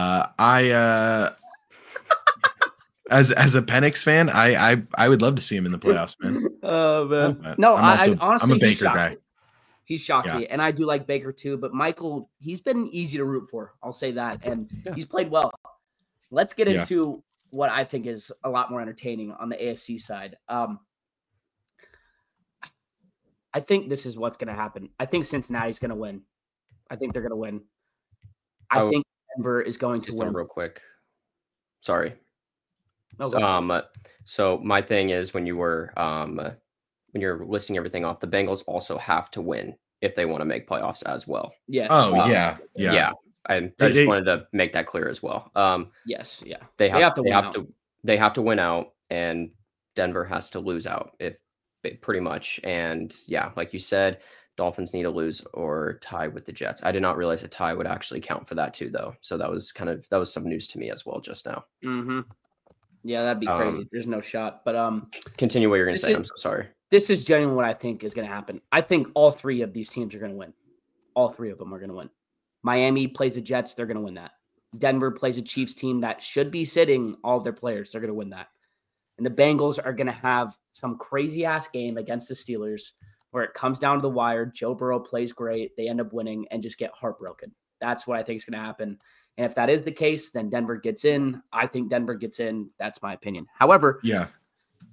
As a Penix fan, I would love to see him in the playoffs, man. Oh man, no, I honestly, I'm a Baker guy. He's shocked me, and I do like Baker too. But Michael, he's been easy to root for. I'll say that, and he's played well. Let's get into what I think is a lot more entertaining on the AFC side. I think this is what's going to happen. I think Cincinnati's going to win. I think they're going to win. I think Denver is going to win. Real quick. Sorry. Okay. So my thing is when you're listing everything off, the Bengals also have to win if they want to make playoffs as well. Yes. Oh, yeah. I just wanted to make that clear as well. Yes. Yeah. They have to win out, and Denver has to lose out pretty much. And like you said, Dolphins need to lose or tie with the Jets. I did not realize a tie would actually count for that too, though. So that was some news to me as well just now. Mm-hmm. Yeah, that'd be crazy. There's no shot. But continue what you're going to say. I'm so sorry. This is genuinely what I think is going to happen. I think all 3 of these teams are going to win. All 3 of them are going to win. Miami plays the Jets. They're going to win that. Denver plays a Chiefs team that should be sitting all of their players. They're going to win that. And the Bengals are going to have some crazy-ass game against the Steelers where it comes down to the wire. Joe Burrow plays great. They end up winning and just get heartbroken. That's what I think is going to happen. And if that is the case, then Denver gets in. I think Denver gets in. That's my opinion. However,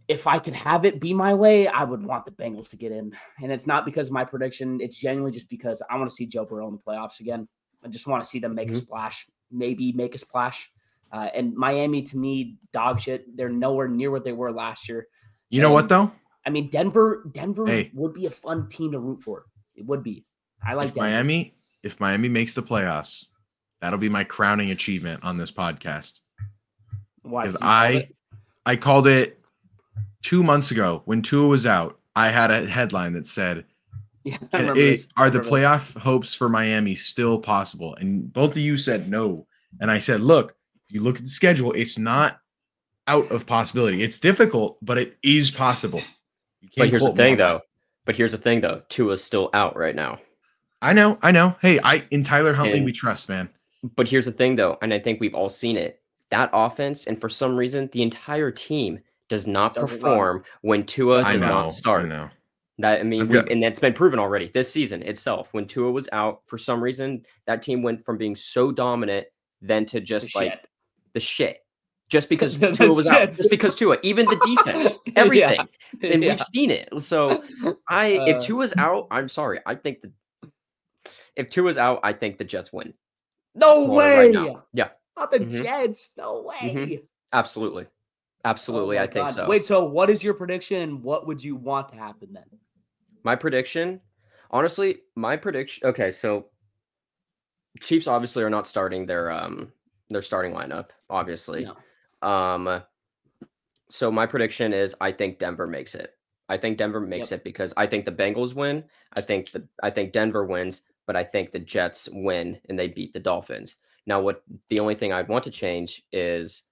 if I could have it be my way, I would want the Bengals to get in. And it's not because of my prediction. It's genuinely just because I want to see Joe Burrow in the playoffs again. I just want to see them make a splash, maybe make a splash. And Miami, to me, dog shit. They're nowhere near what they were last year. You know what, though? I mean, Denver Hey. would be a fun team to root for. It would be. I like If Miami makes the playoffs, that'll be my crowning achievement on this podcast. Why? Because I called it 2 months ago when Tua was out. I had a headline that said, Yeah, are the playoff hopes for Miami still possible? And both of you said no. And I said, look, if you look at the schedule, it's not out of possibility. It's difficult, but it is possible. But here's the thing, though. Tua's still out right now. I know. Hey, in Tyler Huntley, we trust, man. But here's the thing, though, and I think we've all seen it. That offense, and for some reason, the entire team does not perform when Tua does not start. I know. And that's been proven already this season itself. When Tua was out, for some reason, that team went from being so dominant then to just the shit. Just because Tua was out. Just because Tua, even the defense, everything. And we've seen it. So if Tua's out, I'm sorry. If Tua's out, I think the Jets win. No way. Right now. Yeah. Not the Jets. No way. Absolutely. Absolutely. I think so. Wait, so what is your prediction? What would you want to happen then? My prediction, honestly, okay, so Chiefs obviously are not starting their starting lineup, obviously. No. So my prediction is I think Denver makes it. I think Denver makes it because I think the Bengals win. I think Denver wins, but I think the Jets win and they beat the Dolphins. Now, the only thing I'd want to change is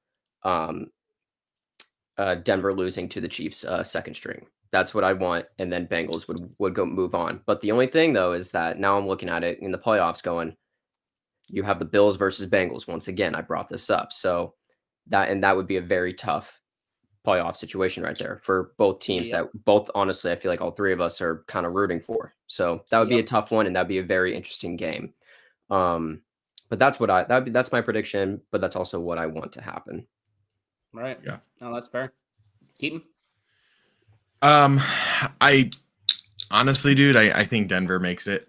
Denver losing to the Chiefs second string. That's what I want, and then Bengals would go move on. But the only thing, though, is that now I'm looking at it in the playoffs going, you have the Bills versus Bengals. Once again, I brought this up. So that would be a very tough playoff situation right there for both teams that both, honestly, I feel like all three of us are kind of rooting for. So that would be a tough one, and that'd be a very interesting game. But that's that's my prediction, but that's also what I want to happen. Right. Yeah. No, that's fair. Keaton? I honestly, dude, I think Denver makes it.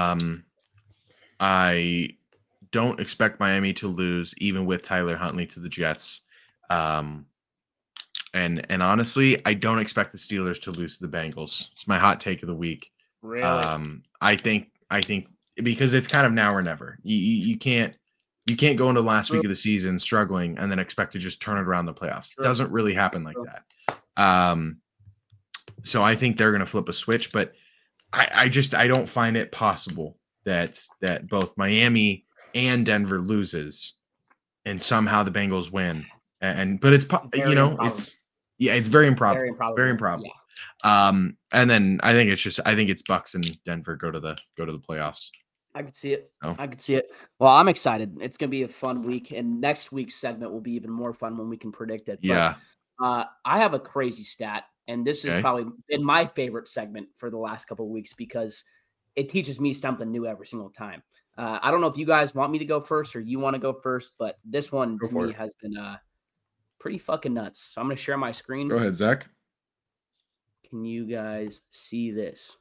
I don't expect Miami to lose, even with Tyler Huntley to the Jets. And honestly, I don't expect the Steelers to lose to the Bengals. It's my hot take of the week. Really? I think because it's kind of now or never. You can't go into the last week of the season struggling and then expect to just turn it around the playoffs. It doesn't really happen like that. So I think they're going to flip a switch, but I don't find it possible that both Miami and Denver loses and somehow the Bengals win. But it's it's very improbable. Very improbable. Yeah. And then I think it's Bucks and Denver go to the playoffs. I could see it. Oh. I could see it. Well, I'm excited. It's going to be a fun week, and next week's segment will be even more fun when we can predict it. Yeah. But, I have a crazy stat, and this has probably been my favorite segment for the last couple of weeks because it teaches me something new every single time. I don't know if you guys want me to go first or you want to go first, but this one to me has been pretty fucking nuts. So I'm going to share my screen. Go ahead, Zach. Can you guys see this?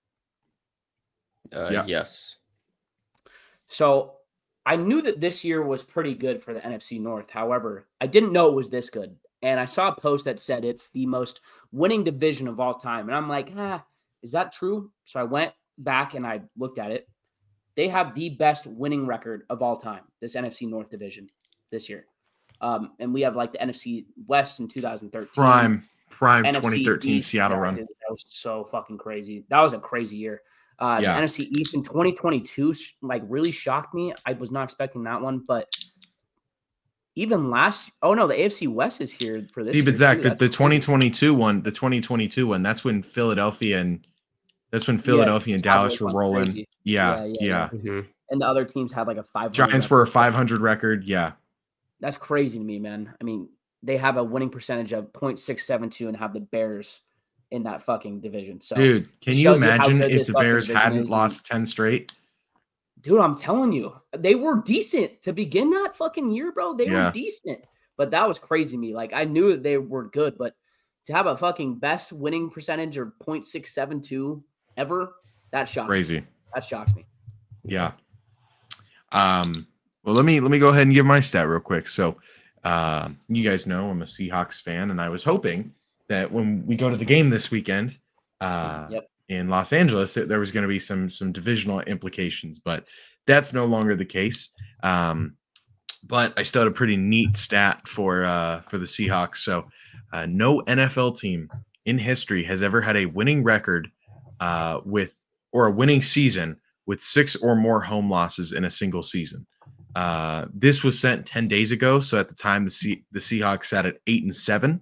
Yes. So I knew that this year was pretty good for the NFC North. However, I didn't know it was this good. And I saw a post that said it's the most winning division of all time. And I'm like, is that true? So I went back and I looked at it. They have the best winning record of all time, this NFC North division this year. And we have like the NFC West in 2013. Prime NFC 2013 East, Seattle run. That was so fucking crazy. That was a crazy year. The NFC East in 2022 really shocked me. I was not expecting that one, but even the AFC West is here for this. See, but Zach, the 2022 one, that's when Philadelphia and Dallas were rolling. Crazy. Yeah. Mm-hmm. And the other teams had like a 500. Giants were a 500 record. Yeah. That's crazy to me, man. I mean, they have a winning percentage of .672 and have the Bears in that fucking division. So, dude, can you imagine if the Bears hadn't lost 10 straight? Dude, I'm telling you, they were decent to begin that fucking year, bro. They were decent, but that was crazy to me. Like, I knew that they were good, but to have a fucking best winning percentage of .672 ever, that shocks me. Crazy. That shocks me. Yeah. Well, let me go ahead and give my stat real quick. So, you guys know I'm a Seahawks fan, and I was hoping that when we go to the game this weekend, in Los Angeles, there was going to be some divisional implications, but that's no longer the case. But I still had a pretty neat stat for the Seahawks. So, no NFL team in history has ever had a winning record a winning season with 6 or more home losses in a single season. This was sent 10 days ago, so at the time the Seahawks sat at 8-7.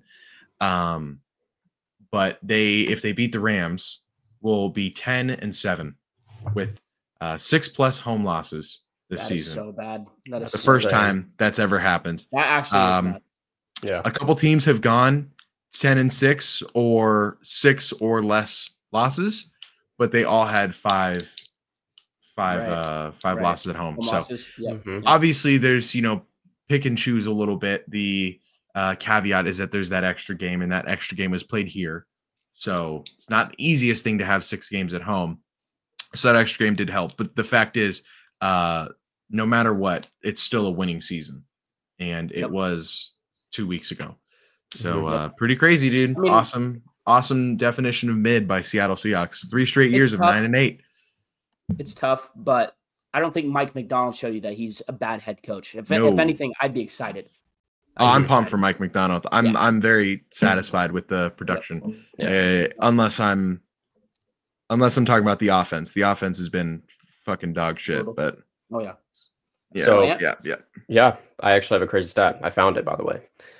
But if they beat the Rams, will be 10-7 with 6+ home losses this season. So bad. That is the so first bad. time that's ever happened. That actually is bad. Yeah. A couple teams have gone 10-6 or 6 or less losses, but they all had five losses at home. Home So losses. Yep. Mhm. obviously there's, pick and choose a little bit. The caveat is that there's that extra game, and that extra game was played here. So it's not the easiest thing to have 6 games at home. So that extra game did help. But the fact is, no matter what, it's still a winning season. And it was 2 weeks ago. So pretty crazy, dude. I mean, Awesome definition of mid by Seattle Seahawks. 3 straight years of tough. 9-8. It's tough, but I don't think Mike McDonald showed you that he's a bad head coach. If No. anything, I'd be excited. Oh, I'm pumped for Mike McDonald. I'm very satisfied with the production. Unless I'm talking about the offense. The offense has been fucking dog shit. But Oh yeah. yeah, So- yeah. Yeah, I actually have a crazy stat. I found it, by the way.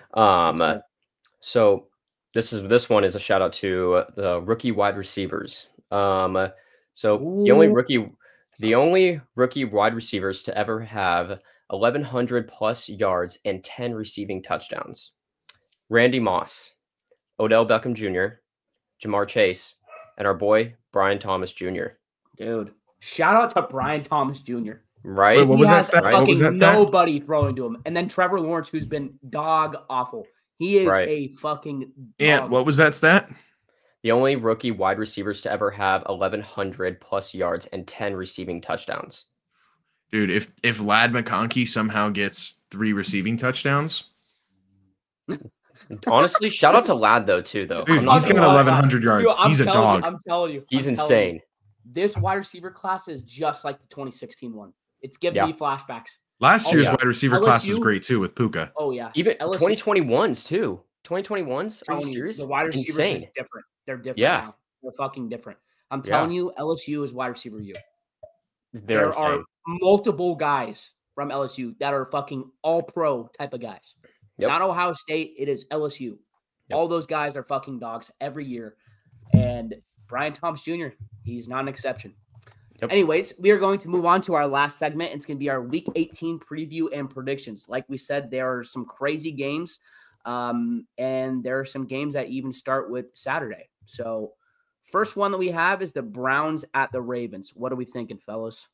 So this one is a shout out to the rookie wide receivers. So the only rookie wide receivers to ever have 1,100 plus yards and 10 receiving touchdowns: Randy Moss, Odell Beckham Jr., Jamar Chase, and our boy Brian Thomas Jr. Dude. Shout out to Brian Thomas Jr. Right? Wait, what He was that has stat? What fucking was that stat? nobody throwing to him. And then Trevor Lawrence, who's been dog awful. He is Right. a fucking And dog. what was that stat? The only rookie wide receivers to ever have 1,100 plus yards and 10 receiving touchdowns. Dude, if Lad McConkey somehow gets 3 receiving touchdowns, Honestly, shout out to Lad though too. Though dude, I'm not he's gonna got lie. 1,100 yards. Dude, He's a dog. I'm telling you. He's I'm telling you, insane. this wide receiver class is just like the 2016 one. It's giving Yeah. me flashbacks. Last year's yeah. wide receiver class was LSU? great too with Puka. Oh yeah. Even LSU 2021s too. 2021s? Are you telling you, serious? the wide receivers are Insane. different. They're different Yeah. now. They're fucking different. I'm Yeah. telling you, LSU is wide receiver U. They're There insane. are multiple guys from LSU that are fucking all pro type of guys. Yep. Not Ohio State, it is LSU. Yep. All those guys are fucking dogs every year. And Brian Thomas Jr., he's not an exception. Yep. Anyways, we are going to move on to our last segment. It's going to be our Week 18 preview and predictions. Like we said, there are some crazy games, and there are some games that even start with Saturday. So first one that we have is the Browns at the Ravens. What are we thinking, fellas?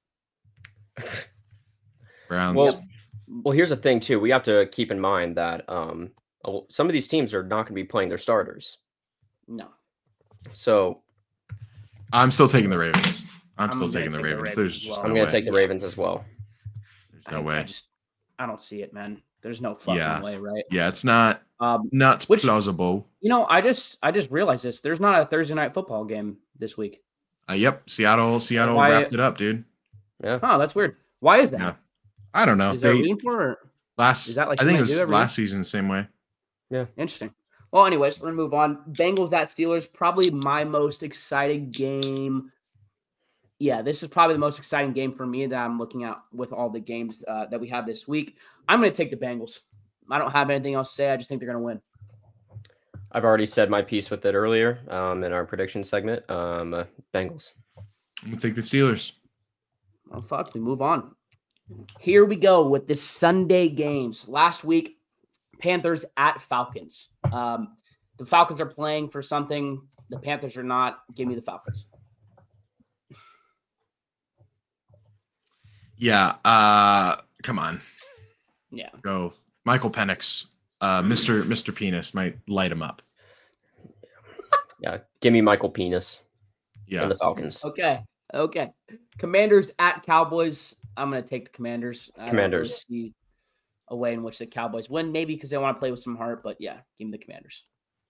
Browns. Well, here's the thing too. We have to keep in mind that some of these teams are not going to be playing their starters. No. So I'm still taking the Ravens. I'm I'm still gonna taking the take the Ravens. Ravens There's as just well. no I'm going way. to take the Ravens as well. There's no way. I don't see it, man. There's no fucking way, right? Yeah, it's not Which- plausible. You know, I just realized this. There's not a Thursday night football game this week. Yep, Seattle Why- wrapped it up, dude. Yeah. Oh, that's weird. Why is that? Yeah. I don't know. Is there a They reason for it? Or- last is that like I think it something they was do every last season the same way. Interesting. Well, anyways, we're gonna move on. Bengals at Steelers, probably my most exciting game. Yeah, this is probably the most exciting game for me that I'm looking at with all the games that we have this week. I'm gonna take the Bengals. I don't have anything else to say. I just think they're gonna win. I've already said my piece with it earlier in our prediction segment. Bengals. I'm gonna take the Steelers. Oh, fuck. We move on. Here we go with the Sunday games. Last week, Panthers at Falcons. The Falcons are playing for something. The Panthers are not. Give me the Falcons. Yeah, come on. Yeah. Go. Michael Penix, Mr. Penis might light him up. Yeah, give me Michael Penis Yeah. and the Falcons. Okay. Commanders at Cowboys. I'm going to take the Commanders. I don't really Commanders. see a way in which the Cowboys win, maybe because they want to play with some heart, but yeah, give me the Commanders.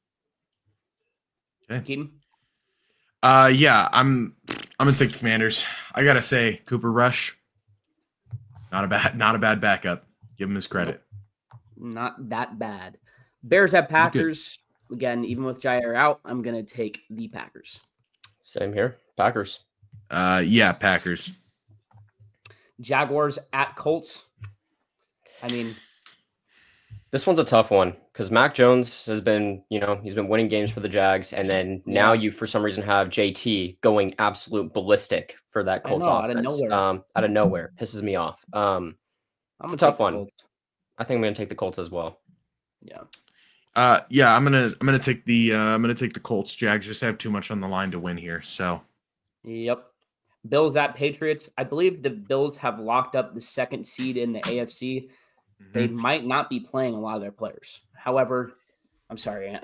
Okay. Keaton? Yeah, I'm gonna take the Commanders. I gotta say, Cooper Rush, not a bad backup. Give him his credit. Not that bad. Bears at Packers. Again, even with Jair out, I'm going to take the Packers. Same here. Packers. Yeah, Packers. Jaguars at Colts. I mean, This one's a tough one because Mac Jones has been, he's been winning games for the Jags, and then now you, for some reason, have JT going absolute ballistic for that Colts offense. Out of nowhere, pisses me off. It's a tough one. I think I'm going to take the Colts as well. Yeah. Yeah, I'm gonna take the Colts. Jags just have too much on the line to win here. So. Yep. Bills at Patriots. I believe the Bills have locked up the second seed in the AFC. They might not be playing a lot of their players. However, I'm sorry, Ant.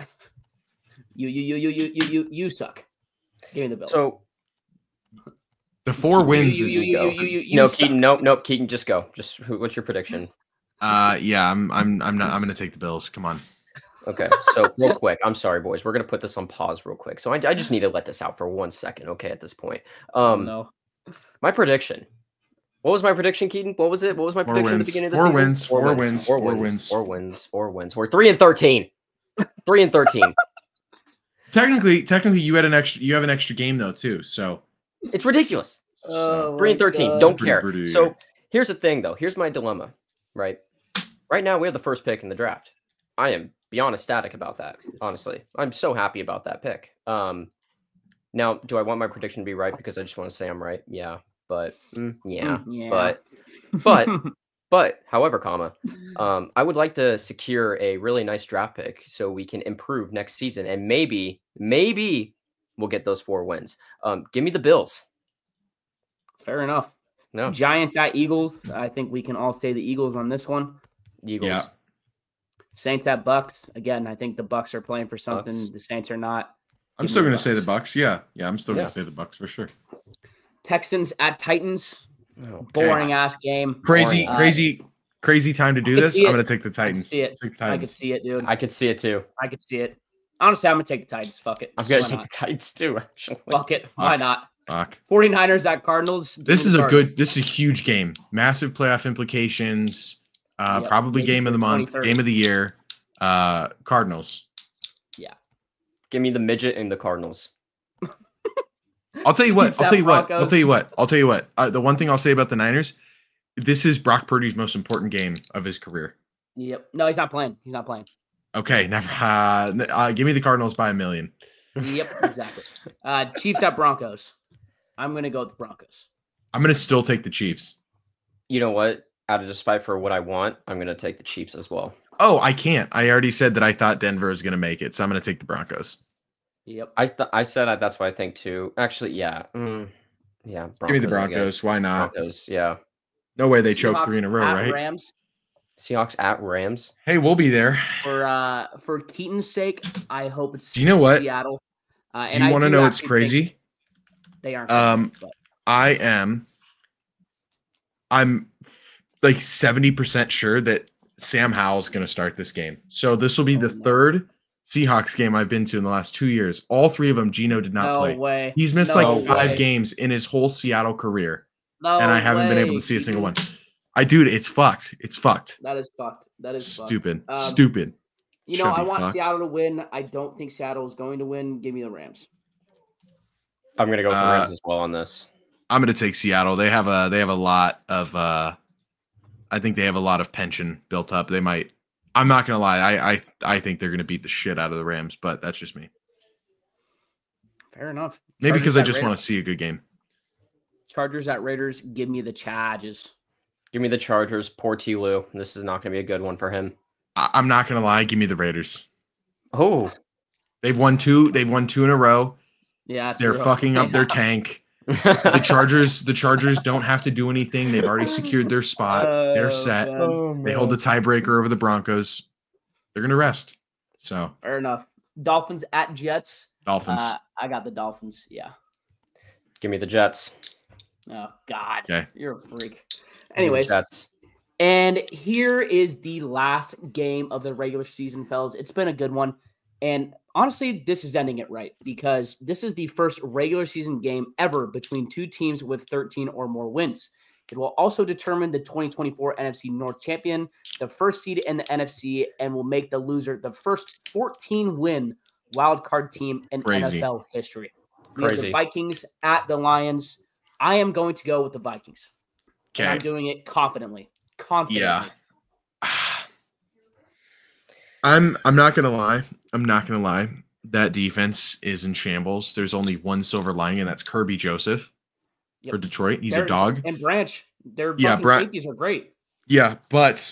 You suck. Give me the Bills. So the 4 wins is no Keaton. Nope. Keaton, just go. What's your prediction? Yeah, I'm gonna take the Bills. Come on. Okay, so real quick, I'm sorry, boys. We're gonna put this on pause real quick. So I just need to let this out for 1 second. Okay, at this point, no. My prediction. What was my prediction, Keaton? What was it? What was my prediction at the beginning of the season? 4 wins. 4 wins. We're 3-13. 3-13. Technically, you have an extra game though too. So it's ridiculous. Oh, 3-13. Don't care. Pretty. So here's the thing, though. Here's my dilemma. Right now, we have the first pick in the draft. I am beyond ecstatic about that. Honestly, I'm so happy about that pick. Now, do I want my prediction to be right because I just want to say I'm right? Yeah. But but however, I would like to secure a really nice draft pick so we can improve next season and maybe we'll get those 4 wins. Give me the Bills. Fair enough. No. Giants at Eagles. I think we can all say the Eagles on this one. Eagles. Yeah. Saints at Bucks. Again, I think the Bucks are playing for something. Bucks. The Saints are not. I'm still gonna say the Bucks. Yeah, I'm still gonna say the Bucks for sure. Texans at Titans. Okay. Boring ass game. Crazy time to do this. I'm gonna take the Titans. I could see it, dude. I could see it too. I could see it. Honestly, I'm gonna take the Titans. Fuck it. I'm gonna take the Titans too. Actually, fuck it. Why not? Fuck. 49ers at Cardinals. This is a huge game. Massive playoff implications. Probably game of the month, game of the year. Cardinals. Yeah. Give me the midget and the Cardinals. I'll tell you what. The one thing I'll say about the Niners, this is Brock Purdy's most important game of his career. Yep. No, he's not playing. Okay, never. Give me the Cardinals by 1 million. Yep, exactly. Chiefs at Broncos. I'm gonna go with the Broncos. I'm gonna still take the Chiefs. You know what? Out of despite for what I want, I'm gonna take the Chiefs as well. Oh, I can't. I already said that I thought Denver is gonna make it, so I'm gonna take the Broncos. Yep. I said that's what I think too. Actually, yeah. Broncos, give me the Broncos, Broncos. Why not? Broncos, yeah. No way they choke 3 in a row, right? Rams. Seahawks at Rams. Hey, we'll be there. For Keaton's sake, I hope it's Do you know what? Seattle. Do you want to know what's crazy? They aren't. I'm like 70% sure that Sam Howell is going to start this game. So this will be the third Seahawks game I've been to in the last 2 years. All 3 of them, Geno did not play. No way. He's missed 5 games in his whole Seattle career. And I haven't been able to see a single one. Dude, it's fucked. It's fucked. That is fucked. That is stupid. Fucked. Stupid. You know, I want Seattle to win. I don't think Seattle is going to win. Give me the Rams. I'm gonna go with the Rams as well on this. I'm gonna take Seattle. They have a lot of I think they have a lot of pension built up. They might. I'm not gonna lie. I think they're gonna beat the shit out of the Rams, but that's just me. Fair enough. Maybe because I just want to see a good game. Chargers at Raiders. Give me the Chargers. Give me the Chargers. Poor T. Lou. This is not gonna be a good one for him. I'm not gonna lie. Give me the Raiders. Oh, they've won 2. They've won 2 in a row. Yeah, they're fucking up their tank. The Chargers don't have to do anything. They've already secured their spot. They're set. They hold the tiebreaker over the Broncos. They're gonna rest. So fair enough. Dolphins at Jets. Dolphins. I got the Dolphins. Yeah. Give me the Jets. Oh God. Okay. You're a freak. Give me the Anyways, Jets. and here is the last game of the regular season, fellas. It's been a good one. And honestly, this is ending it right because this is the first regular season game ever between two teams with 13 or more wins. It will also determine the 2024 NFC North champion, the first seed in the NFC, and will make the loser the first 14-win wildcard team in Crazy. NFL history. We have the Crazy. Vikings at the Lions. I am going to go with the Vikings. And I'm Okay. doing it confidently. Yeah. I'm not gonna lie. That defense is in shambles. There's only one silver lining, and that's Kirby Joseph for Yep. Detroit. He's a dog. And Branch. Their Yeah, fucking safeties are great. Yeah, but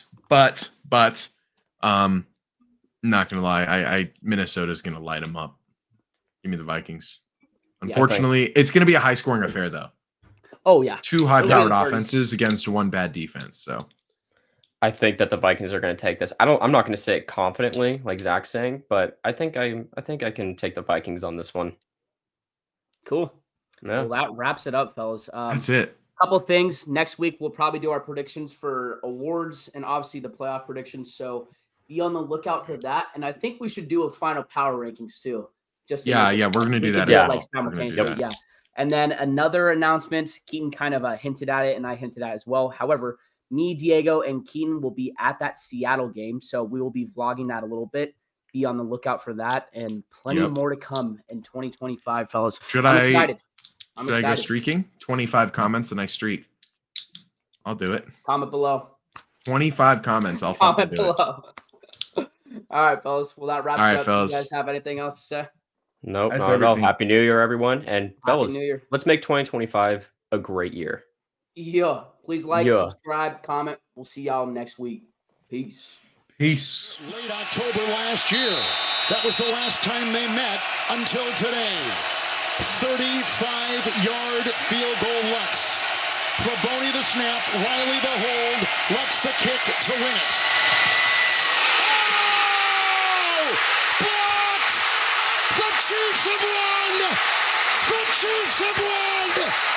not gonna lie. I Minnesota's gonna light them up. Give me the Vikings. Unfortunately, it's gonna be a high scoring affair though. Oh, yeah. Two high powered It'll be 30s. offenses against one bad defense. So I think that the Vikings are going to take this. I'm not going to say it confidently, like Zach's saying, but I think I can take the Vikings on this one. Cool. Yeah. Well, that wraps it up, fellas. that's it. Couple things. Next week, we'll probably do our predictions for awards and obviously the playoff predictions. So be on the lookout for that. And I think we should do a final power rankings too. Just so Yeah, we- we're gonna we do can that. it, as Yeah. well. like We're gonna do simultaneously. that. Yeah. And then another announcement. Keaton kind of hinted at it, and I hinted at it as well. However, me, Diego, and Keaton will be at that Seattle game, so we will be vlogging that a little bit. Be on the lookout for that, and plenty Yep. more to come in 2025, fellas. Should I'm I excited. I'm should I go excited. streaking? 25 comments and I streak. I'll do it. Comment below. 25 comments. I'll fucking Comment do it. below. All right, fellas. Well, that wraps All right, it up. fellas. You guys have anything else to say? Nope, That's not at all. everything. Happy New Year, everyone. And fellas, Happy New Year. let's make 2025 a great year. Yeah. Please like, Yeah. subscribe, comment. We'll see y'all next week. Peace. Peace. Late October last year. That was the last time they met until today. 35-yard field goal Lux. Flaboni the snap, Riley the hold, Lux the kick to win it. Oh! Blocked! The Chiefs have won! The Chiefs have won!